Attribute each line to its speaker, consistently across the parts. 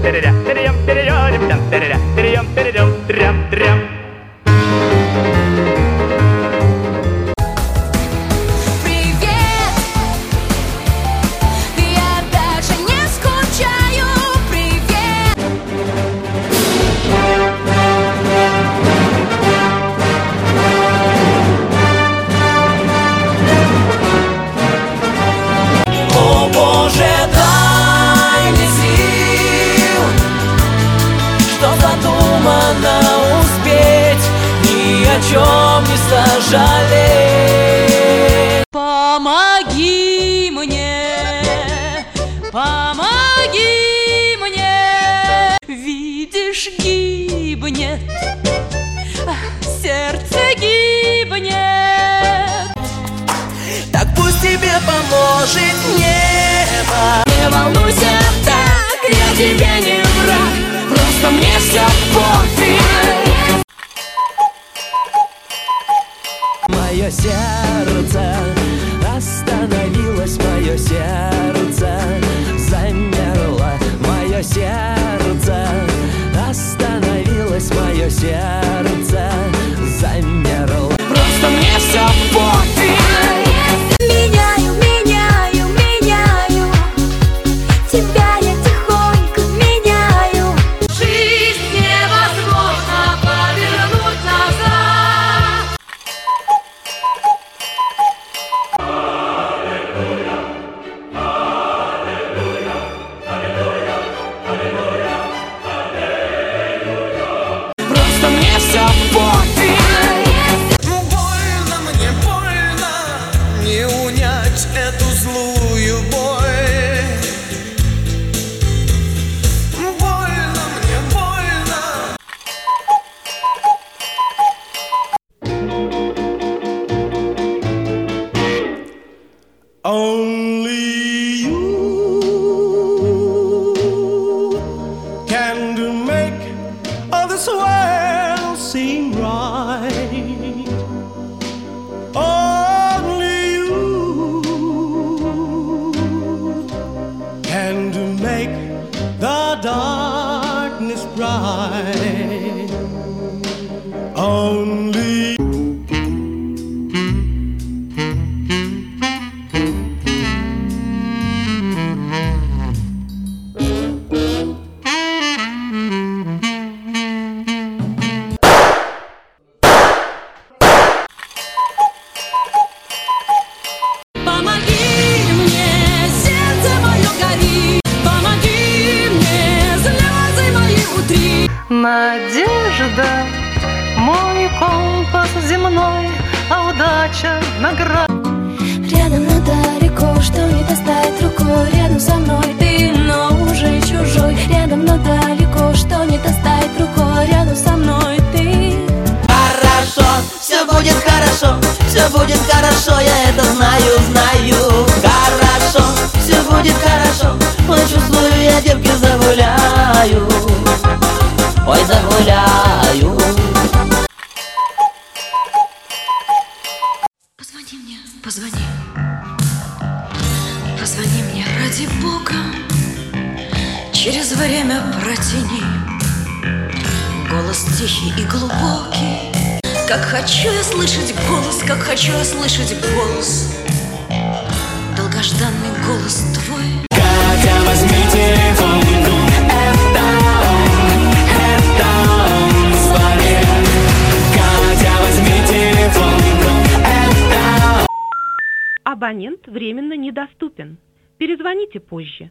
Speaker 1: Чем не сожалеть.
Speaker 2: Помоги мне, видишь, гибнет, сердце гибнет.
Speaker 1: Так пусть тебе поможет небо.
Speaker 2: Не волнуйся так, я тебе не враг, просто мне все пофиг.
Speaker 1: Мое сердце остановилось, мое сердце замерло, мое сердце остановилось, мое сердце замерло.
Speaker 2: Просто мне все пофиг.
Speaker 3: Меняю тебя я тихонько меняю.
Speaker 2: Жизнь невозможно повернуть назад. Просто мне все пофиг.
Speaker 1: Больно, мне больно, не унять эту злую боль. Больно, мне больно. Only you can make all this world seem right. Only you can make the darkness bright. Only
Speaker 2: Надежда, мой компас земной, а удача награда.
Speaker 3: Рядом, но далеко, что не достать рукой. Рядом со мной ты, но уже чужой. Рядом, но далеко, что не достать рукой. Рядом со мной ты.
Speaker 1: хорошо, все будет хорошо, все будет хорошо, я это знаю, знаю. Хорошо, все будет хорошо, ой, чувствую, я девки загуляю. Ой, загуляю.
Speaker 2: Позвони мне, позвони. Позвони мне, ради Бога. Через время протяни. Голос тихий и глубокий. Как хочу я слышать голос, как хочу я слышать голос. Долгожданный голос твой.
Speaker 1: Катя, возьми телефон, это он, звони. Катя, возьми телефон, это он.
Speaker 4: Абонент временно недоступен. Перезвоните позже.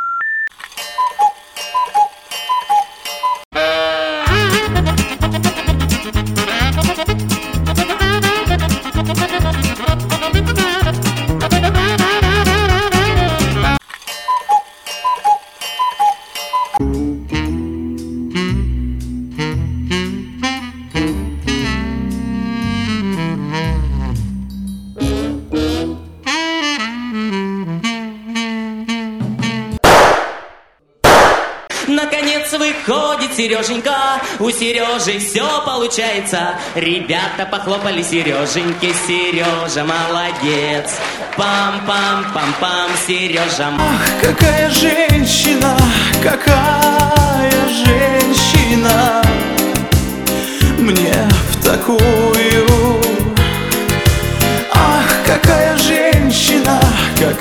Speaker 1: Наконец выходит Сереженька, у Сережи все получается. Ребята похлопали Сереженьке, Сережа молодец. Пам-пам-пам-пам, Сережа. Ах, какая женщина, какая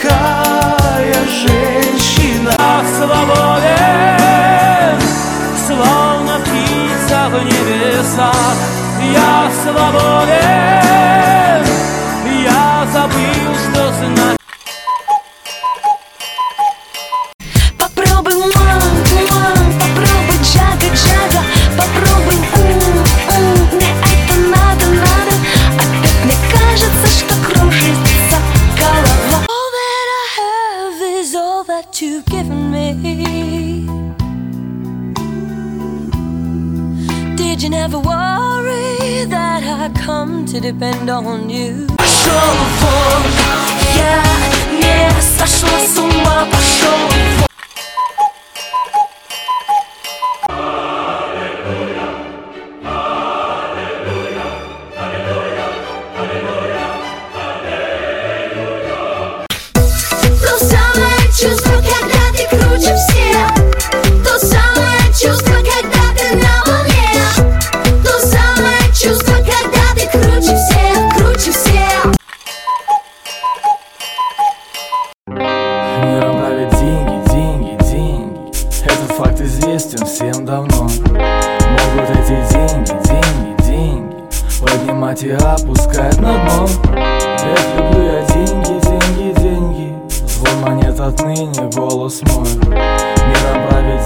Speaker 5: такая женщина.
Speaker 6: Я свободен, словно птица в небесах. Я свободен, я забыл, что значит.
Speaker 3: Попробуй попробуй джага-джага, попробуй мне это надо. Опять мне кажется, что кружится голова. All that I have is all that you've given me. Did you never worry that I come to depend on you? Пошел вон, я не сошла с ума, пошел вон. То самое чувство, когда ты круче всех. То самое чувство, когда ты на волне. То самое чувство, когда ты круче всех, круче всех.
Speaker 5: Миром правят деньги, деньги, деньги. Этот факт известен всем давно. Могут эти деньги, деньги, деньги поднимать и опускать на дно. Ведь люблю я деньги, деньги, деньги. Звон монет отныне голос мой. Миром правят